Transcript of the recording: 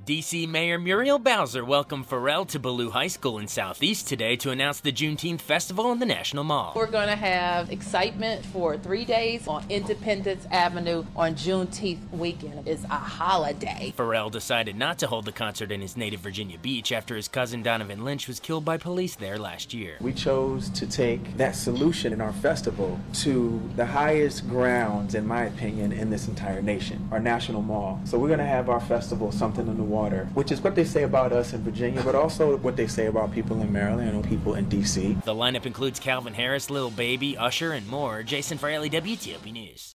D.C. Mayor Muriel Bowser welcomed Pharrell to Ballou High School in Southeast today to announce the Juneteenth Festival in the National Mall. We're going to have excitement for 3 days on Independence Avenue on Juneteenth weekend. It's a holiday. Pharrell decided not to hold the concert in his native Virginia Beach after his cousin Donovan Lynch was killed by police there last year. We chose to take that solution in our festival to the highest grounds, in my opinion, in this entire nation, our National Mall. So we're going to have our festival something in the water, which is what they say about us in Virginia, but also what they say about people in Maryland and people in D.C. The lineup includes Calvin Harris, Lil Baby, Usher, and more. Jason Fraley, WTOP News.